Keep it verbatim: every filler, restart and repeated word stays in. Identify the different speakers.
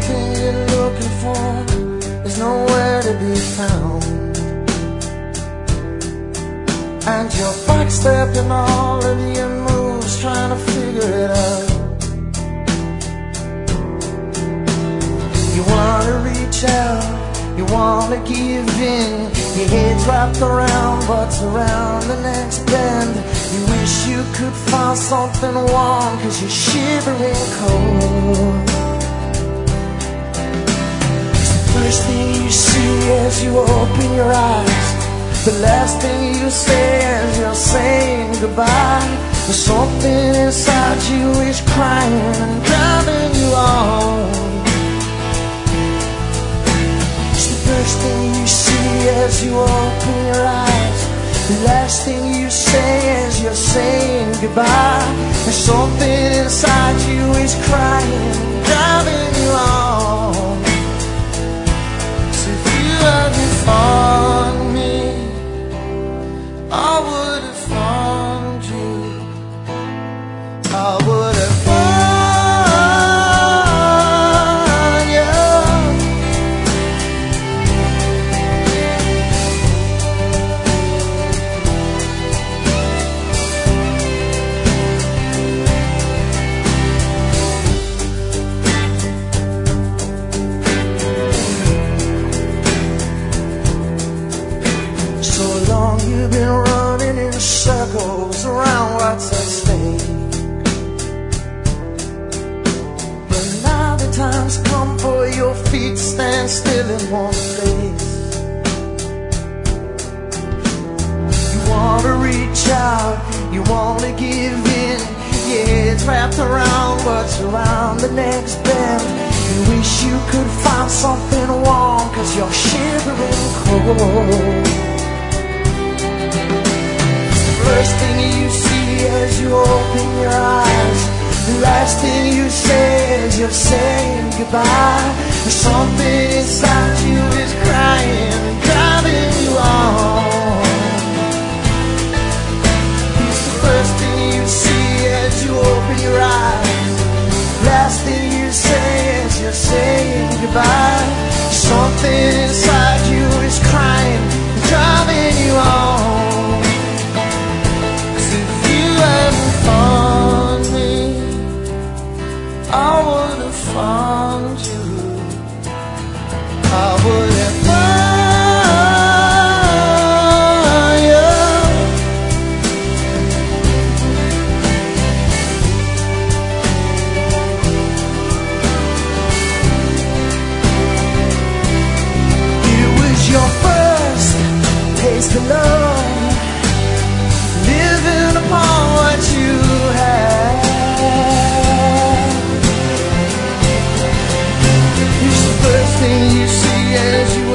Speaker 1: something you're looking for is nowhere to be found, and you're backstepping all of your moves, trying to figure it out. You wanna reach out, you wanna give in, your head's wrapped around what's around the next bend. You wish you could find something warm, cause you're shivering cold. It's the first thing you see as you open your eyes, the last thing you say as you're saying goodbye. There's something inside you is crying and driving you on. First thing you see as you open your eyes, the last thing you say as you're saying goodbye. And something inside you is crying, driving you on. So if you hadn't found me, I would have found you. I would have you've been running in circles around what's at stake. But now the time's come for your feet to stand still in one place. You wanna reach out, you wanna give in, your head's wrapped around what's around the next bend. You wish you could find something warm, cause you're shivering cold. First thing you see as you open your eyes, the last thing you say as you're saying goodbye. There's something inside you is crying and driving you on. It's the first thing you see as you open your eyes, last thing you say as you're saying goodbye. Something inside you is crying and driving you on. Found me, I would have found you. I would have found you. It was your first taste of love, living upon what you had. It's the first thing you see as you